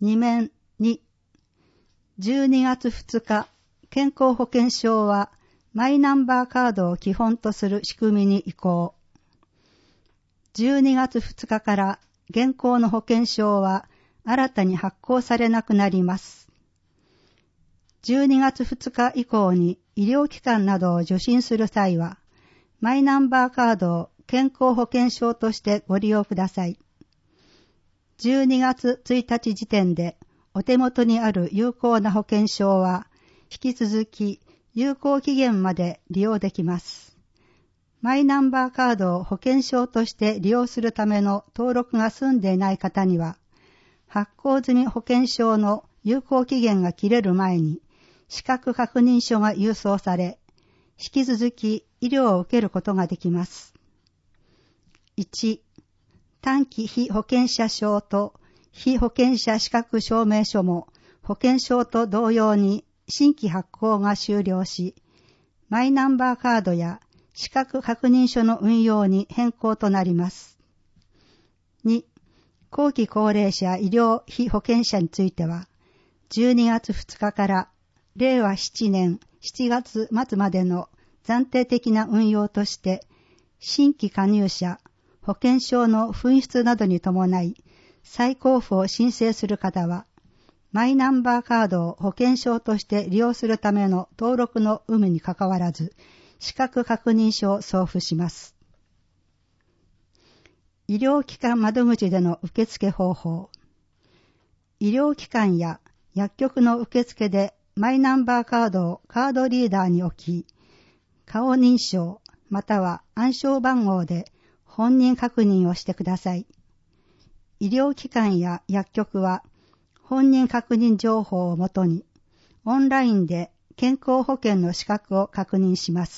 2面2、12月2日、健康保険証はマイナンバーカードを基本とする仕組みに移行。12月2日から現行の保険証は新たに発行されなくなります。12月2日以降に医療機関などを受診する際は、マイナンバーカードを健康保険証としてご利用ください。12月1日時点でお手元にある有効な保険証は、引き続き有効期限まで利用できます。マイナンバーカードを保険証として利用するための登録が済んでいない方には、発行済み保険証の有効期限が切れる前に、資格確認書が郵送され、引き続き医療を受けることができます。1、短期被保険者証と被保険者資格証明書も保険証と同様に新規発行が終了し、マイナンバーカードや資格確認書の運用に変更となります。2、後期高齢者医療被保険者については、12月2日から令和7年7月末までの暫定的な運用として、新規加入者、保険証の紛失などに伴い、再交付を申請する方は、マイナンバーカードを保険証として利用するための登録の有無にかかわらず、資格確認書を送付します。医療機関窓口での受付方法。医療機関や薬局の受付でマイナンバーカードをカードリーダーに置き、顔認証または暗証番号で本人確認をしてください。医療機関や薬局は本人確認情報をもとにオンラインで健康保険の資格を確認します。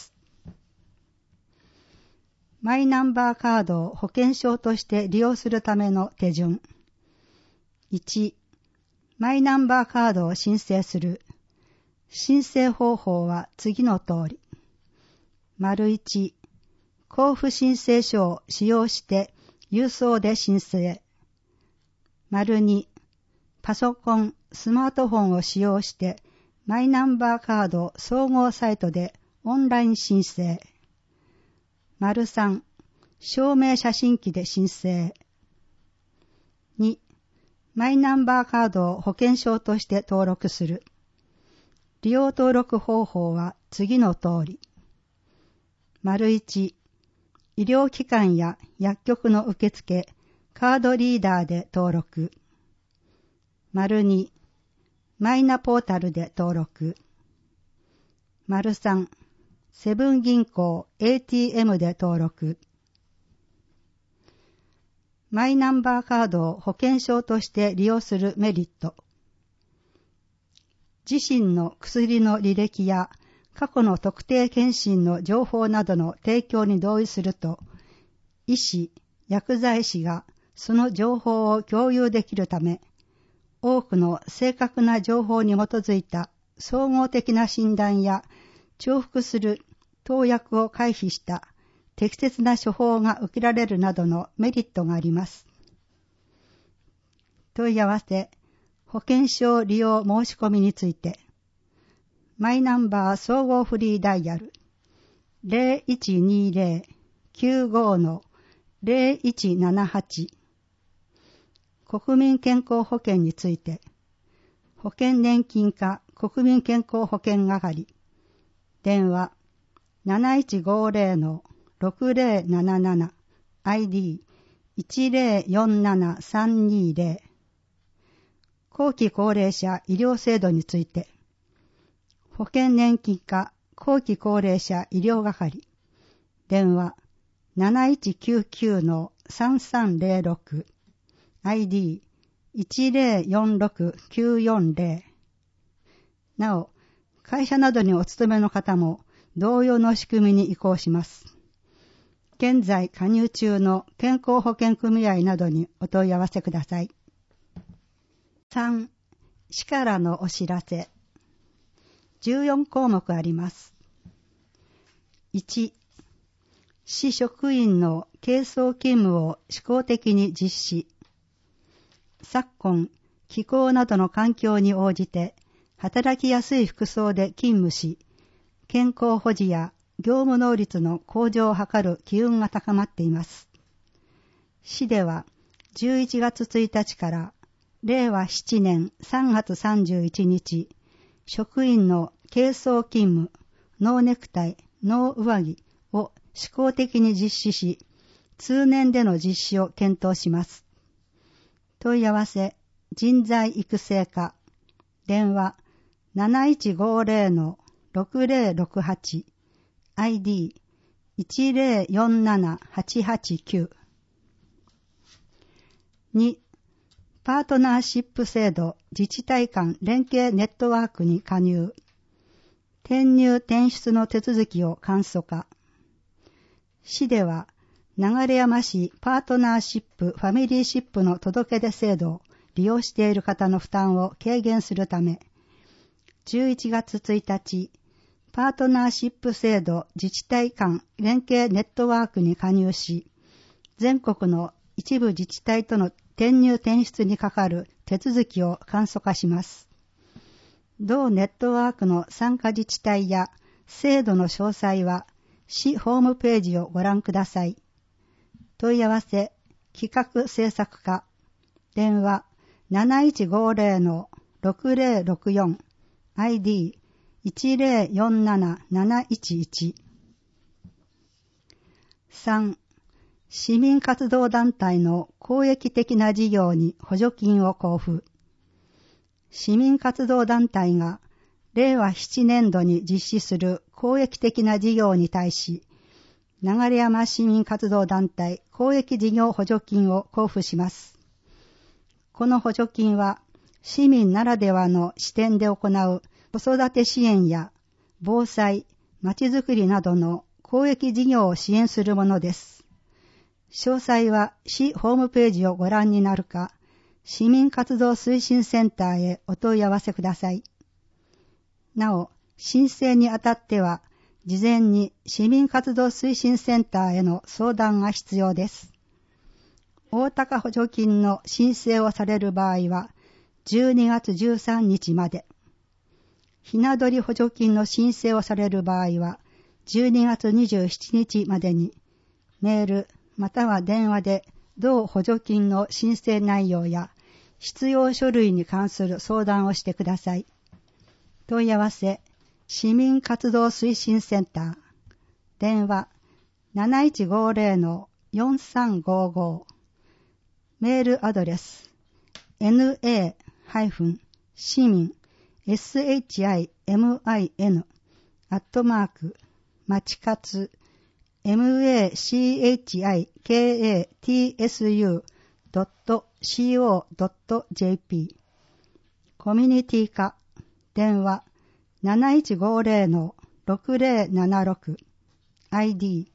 マイナンバーカードを保険証として利用するための手順。1、マイナンバーカードを申請する。申請方法は次の通り。1、交付申請書を使用して郵送で申請。2、パソコン、スマートフォンを使用してマイナンバーカード総合サイトでオンライン申請。3、証明写真機で申請。2、マイナンバーカードを保険証として登録する。利用登録方法は次の通り。1、医療機関や薬局の受付、カードリーダーで登録。2、マイナポータルで登録。3、セブン銀行 ATM で登録。マイナンバーカードを保険証として利用するメリット。自身の薬の履歴や過去の特定健診の情報などの提供に同意すると、医師、薬剤師がその情報を共有できるため、多くの正確な情報に基づいた総合的な診断や重複する投薬を回避した適切な処方が受けられるなどのメリットがあります。問い合わせ、保険証利用申し込みについて、マイナンバー総合フリーダイヤル 0120-95-0178 国民健康保険について、保険年金課国民健康保険係、電話 7150-6077 ID 1047320、後期高齢者医療制度について、保険年金課後期高齢者医療係、電話 7199-3306 ID 1046940。なお、会社などにお勤めの方も同様の仕組みに移行します。現在加入中の健康保険組合などにお問い合わせください。3、市からのお知らせ。14項目あります。1、市職員の係争勤務を試行的に実施。昨今、 気候などの環境に応じて働きやすい服装で勤務し、健康保持や業務能率の向上を図る機運が高まっています。市では11月1日から令和7年3月31日、職員の軽装勤務、ノーネクタイ、ノー上着を試行的に実施し、通年での実施を検討します。問い合わせ、人材育成課、電話 7150-6068、ID 1047889。2、パートナーシップ制度自治体間連携ネットワークに加入。転入転出の手続きを簡素化。市では、流山市パートナーシップファミリーシップの届け出制度を利用している方の負担を軽減するため、11月1日、パートナーシップ制度自治体間連携ネットワークに加入し、全国の一部自治体との転入転出にかかる手続きを簡素化します。同ネットワークの参加自治体や制度の詳細は市ホームページをご覧ください。問い合わせ、企画制作課、電話 7150-6064、ID 1047711。3、市民活動団体の公益的な事業に補助金を交付。市民活動団体が令和7年度に実施する公益的な事業に対し、流山市民活動団体公益事業補助金を交付します。この補助金は市民ならではの視点で行う子育て支援や防災、まちづくりなどの公益事業を支援するものです。詳細は市ホームページをご覧になるか、市民活動推進センターへお問い合わせください。なお、申請にあたっては、事前に市民活動推進センターへの相談が必要です。大高補助金の申請をされる場合は、12月13日まで。ひなどり補助金の申請をされる場合は、12月27日までに、メールまたは電話で同補助金の申請内容や必要書類に関する相談をしてください。問い合わせ、市民活動推進センター、電話 7150-4355、メールアドレス na-machikatsu.co.jp コミュニティ課、電話7150-6076 ID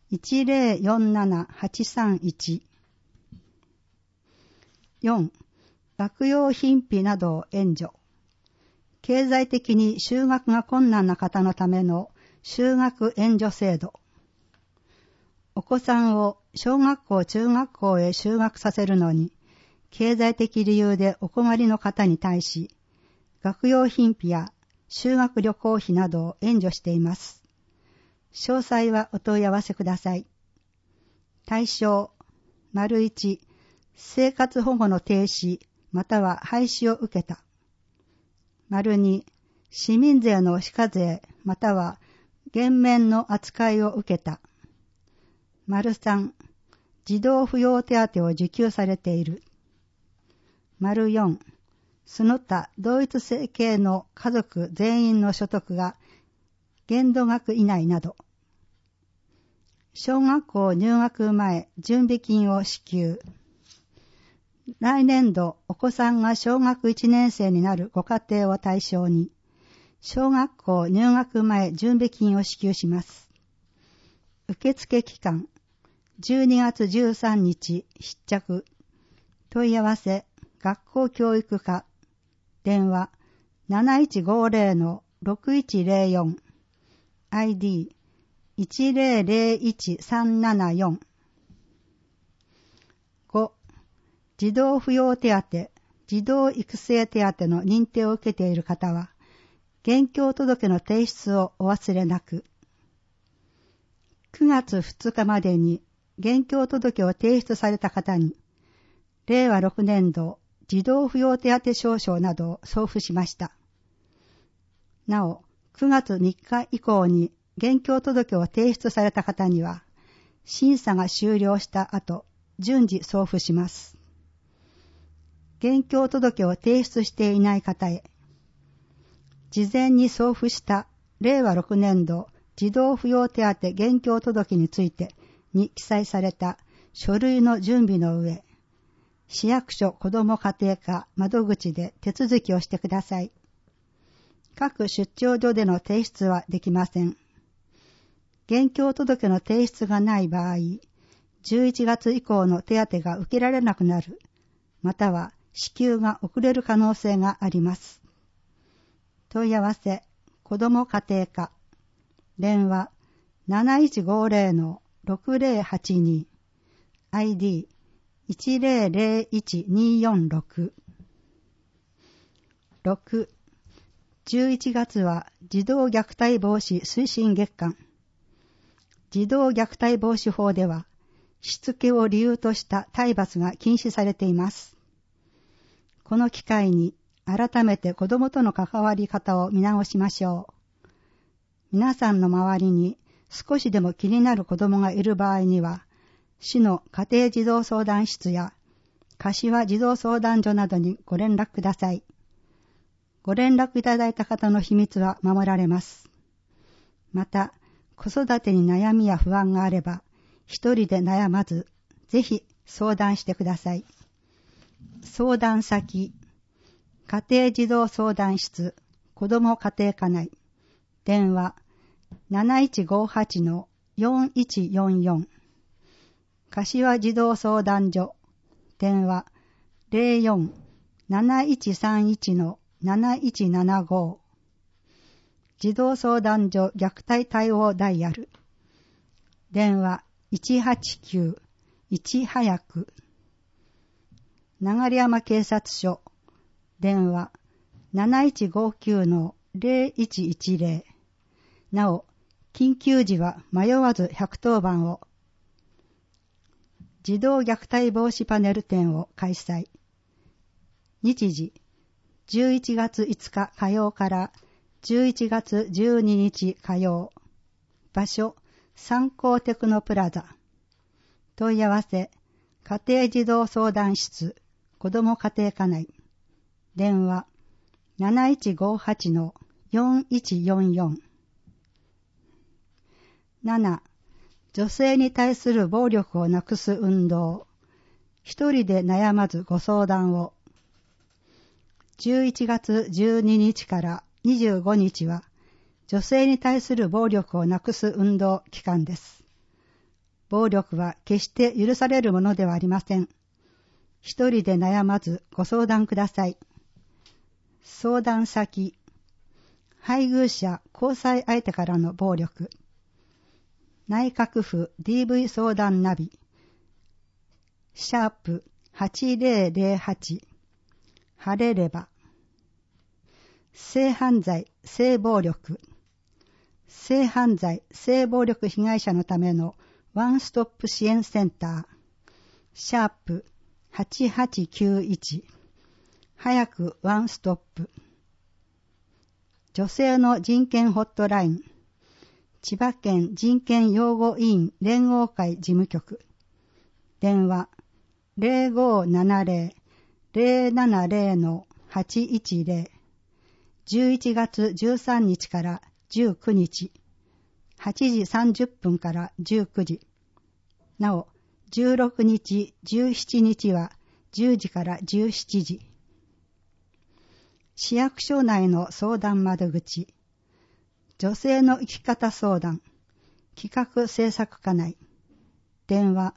1047831。4、学用品費などを援助。経済的に就学が困難な方のための就学援助制度。お子さんを小学校、中学校へ就学させるのに、経済的理由でお困りの方に対し、学用品費や修学旅行費などを援助しています。詳細はお問い合わせください。対象、1、生活保護の停止または廃止を受けた。2、市民税の非課税または減免の扱いを受けた。3、児童扶養手当を受給されている。4、その他同一性系の家族全員の所得が限度額以内など。小学校入学前準備金を支給。来年度お子さんが小学1年生になるご家庭を対象に、小学校入学前準備金を支給します。受付期間、12月13日必着。問い合わせ、学校教育課。電話、7150-6104。ID、1001374。5、児童扶養手当、 児童育成手当の認定を受けている方は、現況届の提出をお忘れなく。9月2日までに現況届を提出された方に、令和6年度児童扶養手当証書などを送付しました。なお、9月3日以降に現況届を提出された方には、審査が終了した後、順次送付します。現況届を提出していない方へ、事前に送付した令和6年度児童扶養手当現況届についてに記載された書類の準備の上、市役所子ども家庭課窓口で手続きをしてください。各出張所での提出はできません。現況届の提出がない場合、11月以降の手当が受けられなくなる、または支給が遅れる可能性があります。問い合わせ、子ども家庭課、電話 7150-6082、ID 1001246。6、11月は児童虐待防止推進月間。児童虐待防止法では、しつけを理由とした体罰が禁止されています。この機会に改めて子どもとの関わり方を見直しましょう。皆さんの周りに少しでも気になる子どもがいる場合には、市の家庭児童相談室や柏児童相談所などにご連絡ください。ご連絡いただいた方の秘密は守られます。また、子育てに悩みや不安があれば、一人で悩まず、ぜひ相談してください。相談先、家庭児童相談室、子ども家庭課内、電話 7158-4144、柏児童相談所、電話 04-7131-7175、児童相談所虐待対応ダイヤル、電話189-1早く、流山警察署、電話 7159-0110、なお、緊急時は迷わず110番を。児童虐待防止パネル展を開催。日時、11月5日火曜から11月12日火曜。場所、三幸テクノプラザ。問い合わせ、家庭児童相談室、子ども家庭課内。電話、7158-4144。7、女性に対する暴力をなくす運動。一人で悩まずご相談を。11月12日から25日は、女性に対する暴力をなくす運動期間です。暴力は決して許されるものではありません。一人で悩まずご相談ください。相談先、配偶者・交際相手からの暴力。内閣府 DV 相談ナビ、#8008、晴れれば。性犯罪・性暴力。性犯罪・性暴力被害者のためのワンストップ支援センター、#8891、早くワンストップ。女性の人権ホットライン、千葉県人権擁護委員連合会事務局。電話 0570-070-810。11月13日から19日。8時30分から19時。なお、16日、17日は10時から17時。市役所内の相談窓口。女性の生き方相談、企画制作課内。電話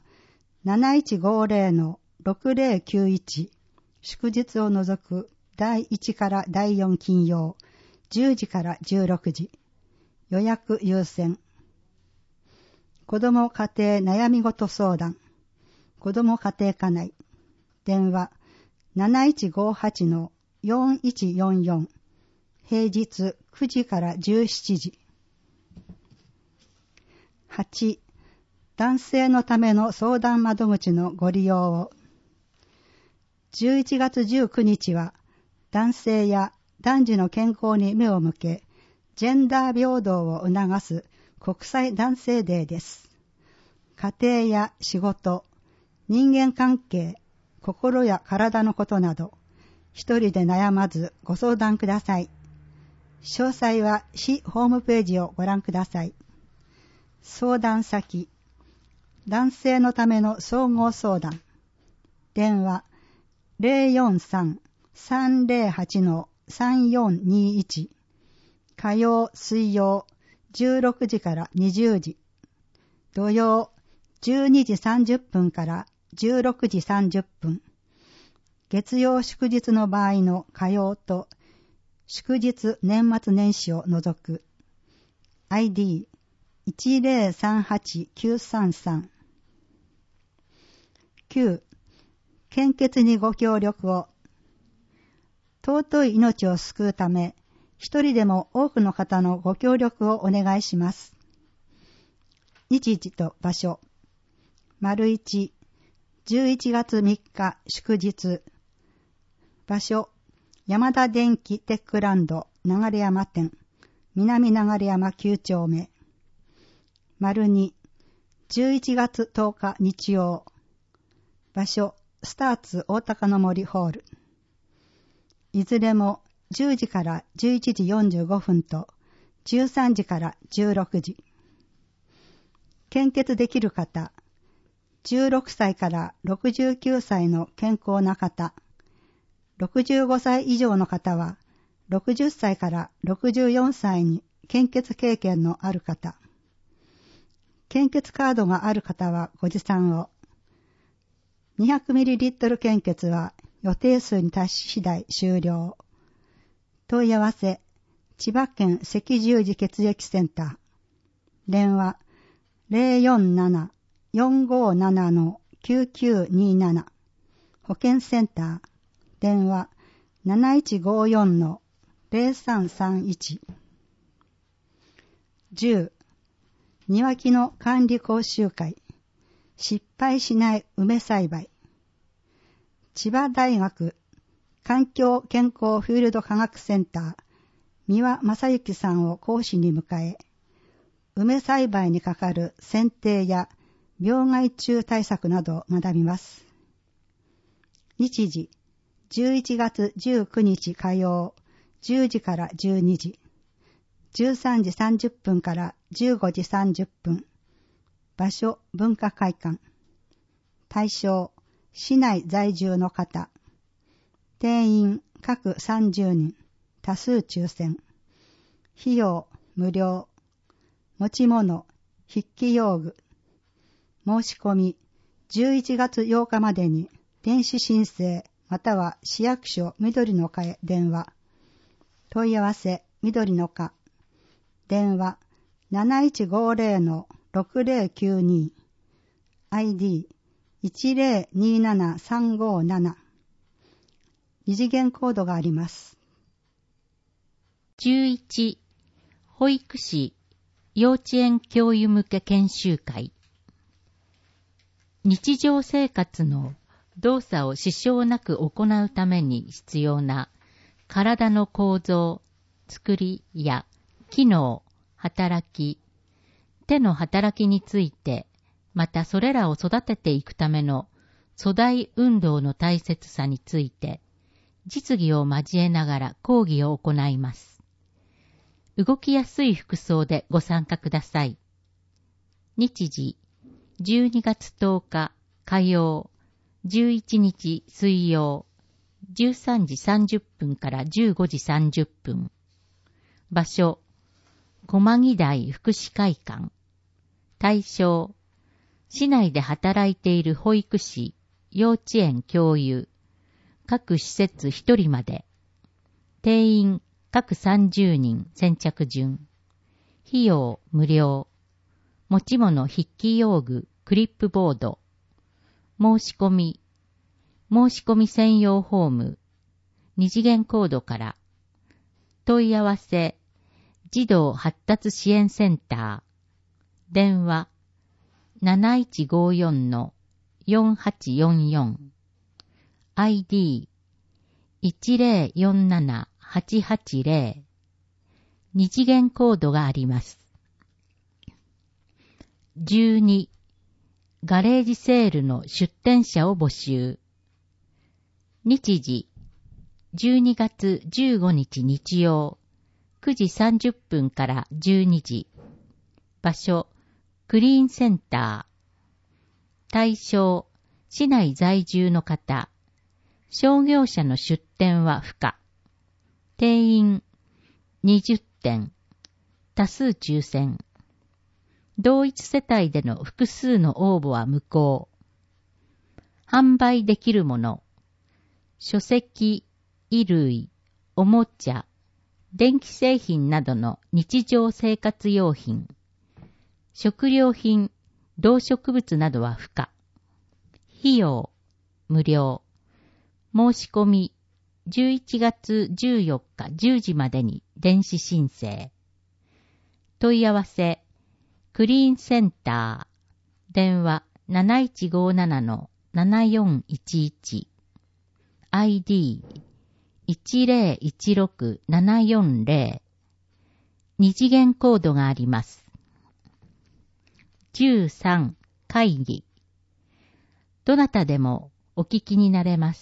7150-6091、祝日を除く第1から第4金曜、10時から16時。予約優先。子ども家庭悩みごと相談、子ども家庭課内。電話 7158-4144 平日9時から17時。8、男性のための相談窓口のご利用を。11月19日は男性や男児の健康に目を向け、ジェンダー平等を促す国際男性デーです。家庭や仕事、人間関係、心や体のことなど、一人で悩まずご相談ください。詳細は市ホームページをご覧ください。相談先、男性のための総合相談。電話 043-308-3421 火曜、水曜16時から20時。土曜12時30分から16時30分。月曜祝日の場合の火曜と祝日年末年始を除く。ID1038933。9、献血にご協力を。尊い命を救うため、一人でも多くの方のご協力をお願いします。日時と場所。1、11月3日祝日。場所、山田電機テックランド流山店、南流山9丁目。2、11月10日日曜。場所、スターツ大高の森ホール。いずれも10時から11時45分と13時から16時。献血できる方、16歳から69歳の健康な方、65歳以上の方は60歳から64歳に献血経験のある方、献血カードがある方はご持参を。200ml 献血は予定数に達し次第終了。問い合わせ、千葉県赤十字血液センター。電話、047-457-9927。保健センター。電話、7154-0331。10、庭木の管理講習会。失敗しない梅栽培。千葉大学環境健康フィールド科学センター三輪正幸さんを講師に迎え、梅栽培にかかる剪定や病害虫対策などを学びます。日時、11月19日火曜、10時から12時、13時30分から15時30分。場所、文化会館。対象、市内在住の方。定員、各30人。多数抽選。費用、無料。持ち物、筆記用具。申し込み、11月8日までに電子申請または市役所緑の課へ電話。問い合わせ、緑の課。電話、7150-6092 ID1027357 二次元コードがあります。 11、保育士幼稚園教諭向け研修会。日常生活の動作を支障なく行うために必要な体の構造、作りや機能、働き、手の働きについて、またそれらを育てていくための粗大運動の大切さについて、実技を交えながら講義を行います。動きやすい服装でご参加ください。日時、12月10日火曜、11日水曜、13時30分から15時30分。場所、駒木台福祉会館。対象、市内で働いている保育士、幼稚園教諭、各施設1人まで。定員、各30人先着順。費用、無料。持ち物筆記用具、クリップボード。申し込み。 申し込み専用フォーム、二次元コードから、問い合わせ、児童発達支援センター、電話、7154-4844、ID、1047880、二次元コードがあります。12、ガレージセールの出店者を募集。日時、12月15日日曜、9時30分から12時。場所、クリーンセンター。対象、市内在住の方。商業者の出店は不可。定員、20点。多数抽選。同一世帯での複数の応募は無効。販売できるもの。書籍、衣類、おもちゃ、電気製品などの日常生活用品。食料品、動植物などは不可。費用、無料。申し込み、11月14日10時までに電子申請。問い合わせ、クリーンセンター、電話 7157-7411、ID 1016740、二次元コードがあります。13、会議。どなたでもお聞きになれます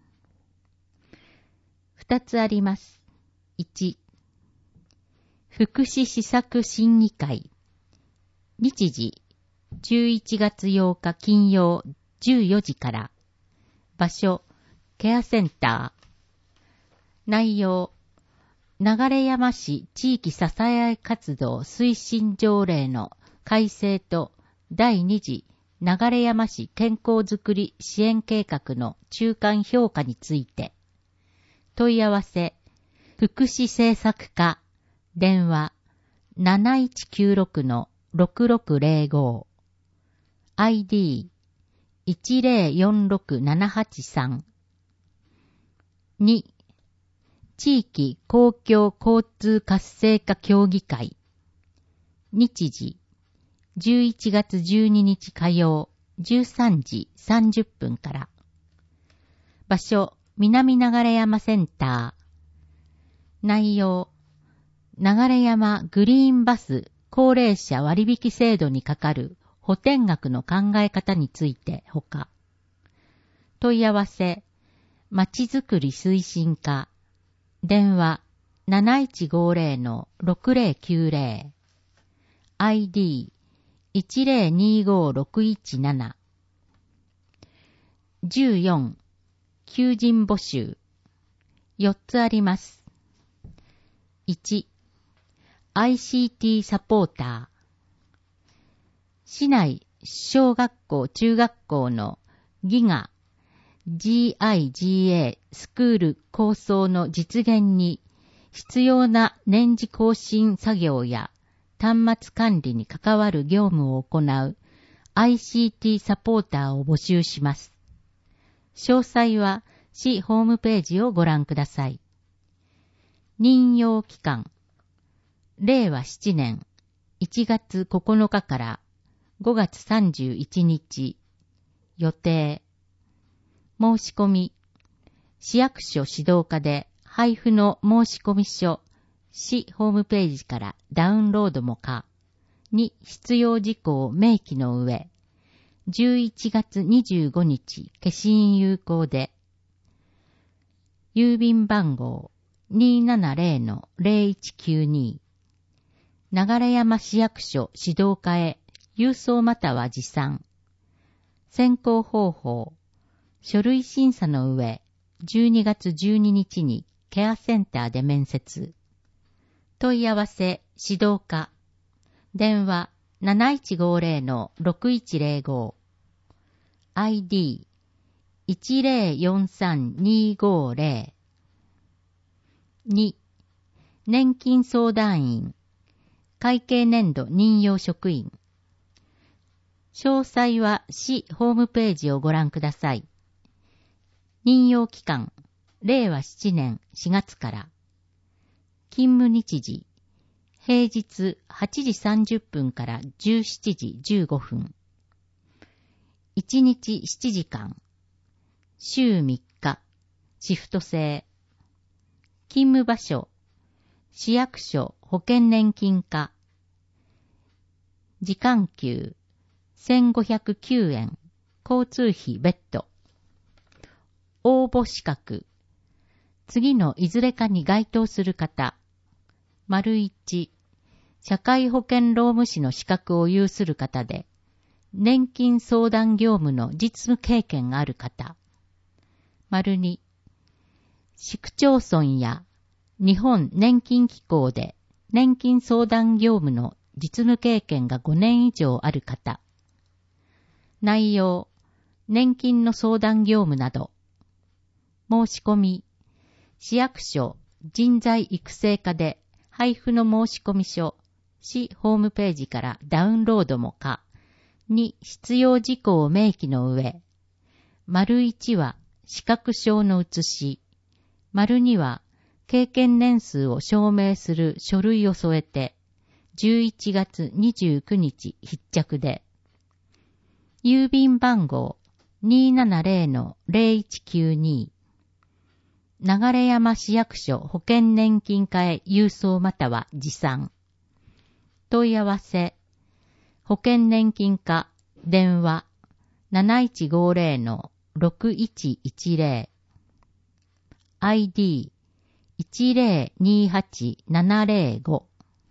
。2つあります。1、福祉施策審議会。日時、11月8日金曜14時から。場所、ケアセンター。内容、流山市地域支え活動推進条例の改正と第2次流山市健康づくり支援計画の中間評価について。問い合わせ、福祉政策課、電話 7196-6605、ID 1046783。2、地域公共交通活性化協議会。日時、11月12日火曜13時30分から。場所、南流山センター。内容、流山グリーンバス高齢者割引制度にかかる補填額の考え方についてほか。問い合わせ、まちづくり推進課。電話 7150-6090、ID 1025617。14、求人募集。4つあります。1、ICT サポーター。市内小学校中学校のギガ GIGA スクール構想の実現に必要な年次更新作業や端末管理に関わる業務を行う ICT サポーターを募集します。詳細は市ホームページをご覧ください。任用期間、令和7年1月9日から5月31日、予定。申し込み、市役所指導課で配布の申し込み書、市ホームページからダウンロードも可に必要事項を明記の上、11月25日消印有効で、郵便番号 270-0192、流山市役所指導課へ郵送または持参。選考方法、書類審査の上、12月12日にケアセンターで面接。問い合わせ、指導課。電話 7150-6105。ID 1043250。2、年金相談員。会計年度任用職員。詳細は市ホームページをご覧ください。 任用期間、令和7年4月から。勤務日時、平日8時30分から17時15分。1日7時間。週3日。シフト制。勤務場所、市役所保険年金課。時間給、1509円。交通費別途。応募資格。次のいずれかに該当する方。1、社会保険労務士の資格を有する方で、年金相談業務の実務経験がある方。2、市区町村や日本年金機構で年金相談業務の実務経験が5年以上ある方。内容、年金の相談業務など。申し込み、市役所人材育成課で配布の申込書、市ホームページからダウンロードも可。に必要事項を明記の上。1は資格証の写し。2は経験年数を証明する書類を添えて、11月29日必着で。郵便番号 270-0192。流山市役所保険年金課へ郵送または持参。問い合わせ。保険年金課電話 7150-6110 ID 1028705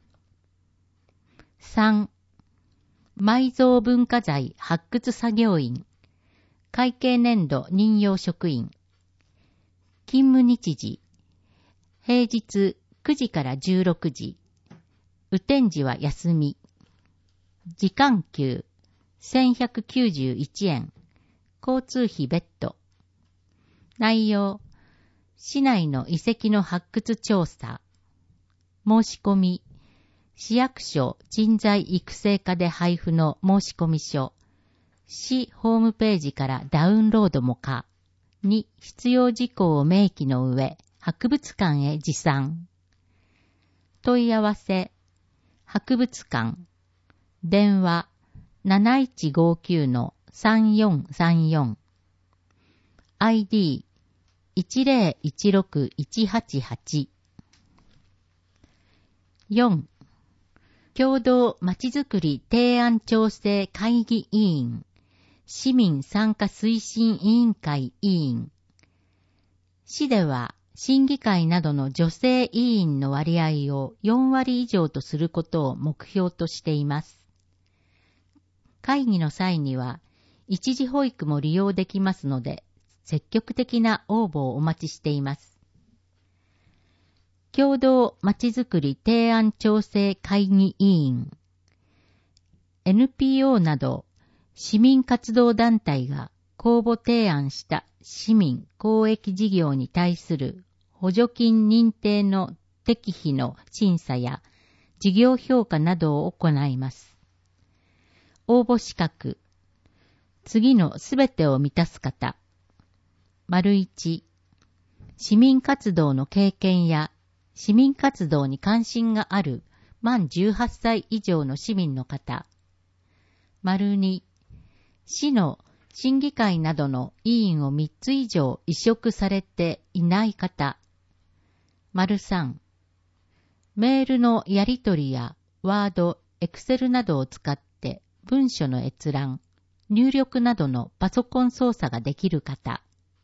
3. 埋蔵文化財発掘作業員会計年度任用職員勤務日時平日9時から16時雨天時は休み時間給1191円交通費別途内容市内の遺跡の発掘調査申し込み市役所人材育成課で配布の申込書市ホームページからダウンロードも可に必要事項を明記の上博物館へ持参問い合わせ博物館電話 7159-3434 ID 1016188 4. 共同まちづくり提案調整会議委員市民参加推進委員会委員市では審議会などの女性委員の割合を4割以上とすることを目標としています。会議の際には一時保育も利用できますので積極的な応募をお待ちしています。共同まちづくり提案調整会議委員 NPO など市民活動団体が公募提案した市民公益事業に対する補助金認定の適否の審査や事業評価などを行います。応募資格次のすべてを満たす方 1. 市民活動の経験や市民活動に関心がある満18歳以上の市民の方 2. 市の審議会などの委員を3つ以上委嘱されていない方 3. メールのやり取りやワード、エクセルなどを使って文書の閲覧、入力などのパソコン操作ができる方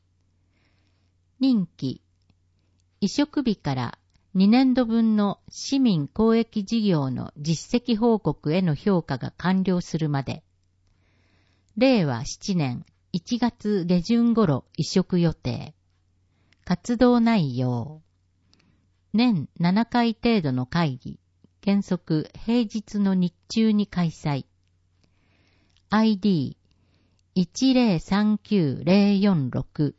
任期委嘱日から2年度分の市民公益事業の実績報告への評価が完了するまで令和7年1月下旬頃委嘱予定活動内容年7回程度の会議原則平日の日中に開催 ID 1039046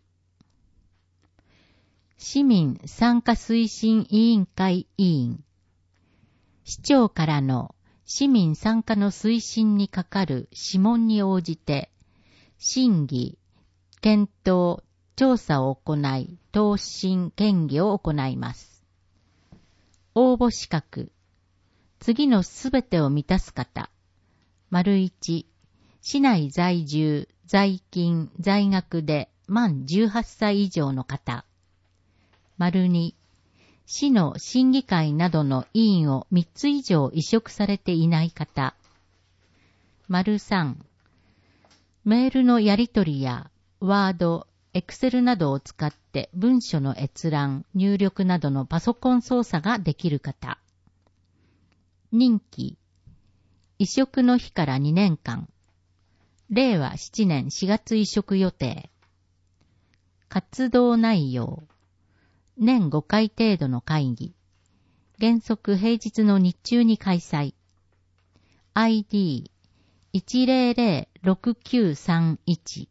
市民参加推進委員会委員市長からの市民参加の推進に係る諮問に応じて審議、検討、 調査を行い、答申検議を行います。応募資格。次のすべてを満たす方。1、市内在住、在勤、在学で満18歳以上の方。2、市の審議会などの委員を3つ以上委嘱されていない方。3、メールのやり取りやワード、エクセルなどを使って文書の閲覧、入力などのパソコン操作ができる方。任期。委嘱の日から2年間。令和7年4月委嘱予定。活動内容。年5回程度の会議。原則平日の日中に開催。ID1006931。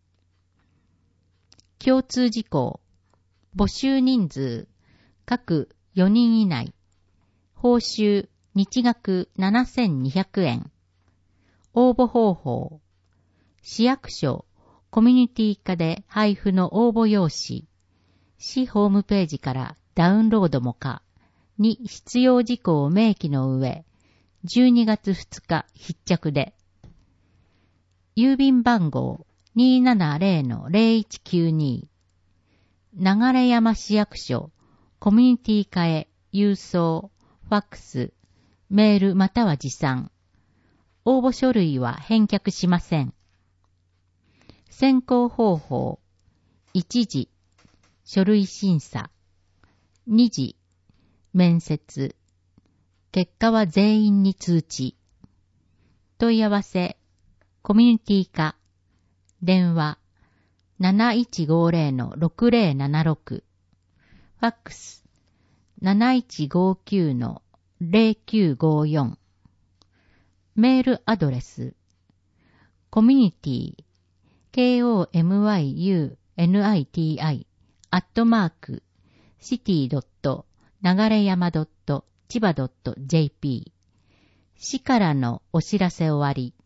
共通事項。募集人数。各4人以内。報酬。日額7200円。応募方法。市役所、コミュニティ課で配布の応募用紙。市ホームページからダウンロードも可に必要事項を明記の上、12月2日必着で。郵便番号 270-0192。流山市役所、コミュニティ課へ郵送、ファックス、メールまたは持参。応募書類は返却しません。選考方法。1次、書類審査。2次、面接。結果は全員に通知。問い合わせ。コミュニティ課。電話。7150-6076。ファックス。7159-0954。メールアドレス。コミュニティ。komyuniti@city.nagareyama.chiba.jp 市からのお知らせ終わり。